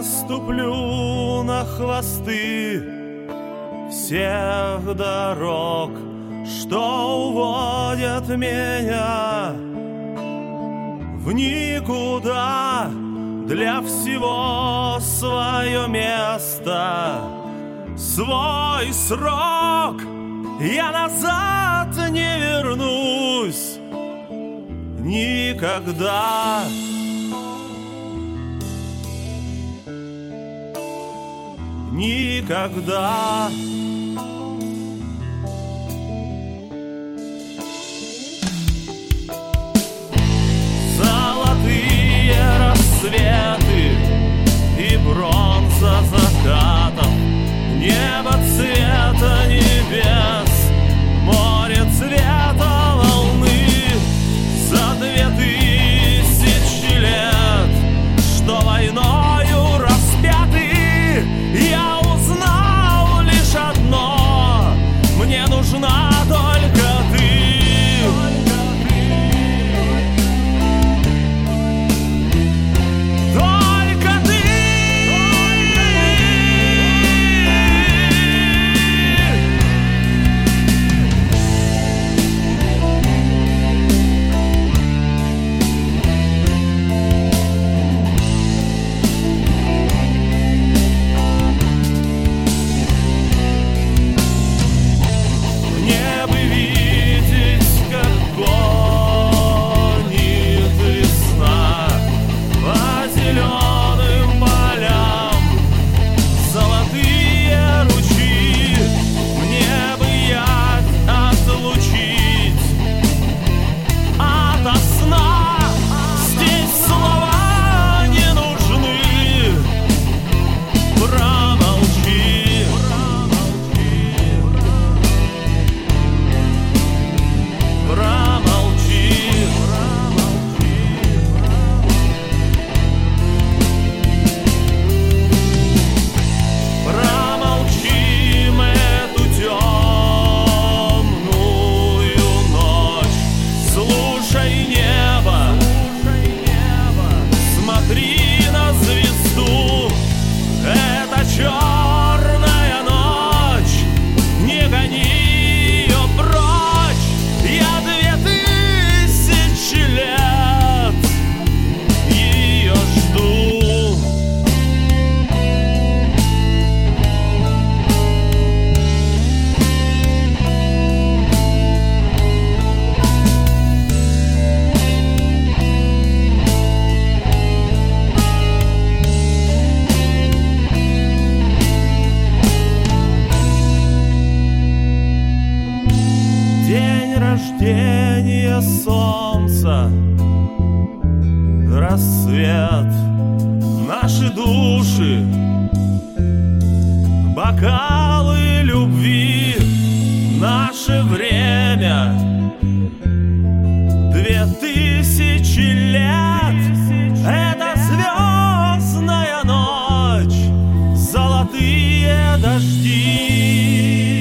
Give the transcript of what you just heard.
наступлю на хвосты всех дорог, что уводят меня в никуда. Для всего свое место, свой срок. Я назад не вернусь никогда. Никогда. Золотые рассветы и бронза закатов, небо цвета небес, море цвета волны. За 2000 лет, что войною распяты, я узнал лишь одно: мне нужна только ты. Рождение солнца, рассвет, наши души, бокалы любви, наше время. 2000 лет — это звездная ночь, золотые дожди.